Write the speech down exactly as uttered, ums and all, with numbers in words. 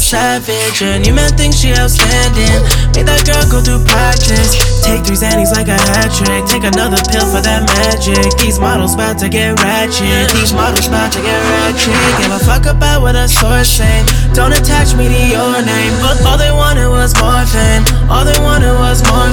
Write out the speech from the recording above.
savage, and you man think she outstanding. Made that girl go through practice. Take three Xannies like a hat trick. Take another pill for that magic. These models bout to get ratchet. These models bout to get ratchet. Give a fuck about what a source say. Don't attach me to your name. But all they wanted was more fame. All they wanted was more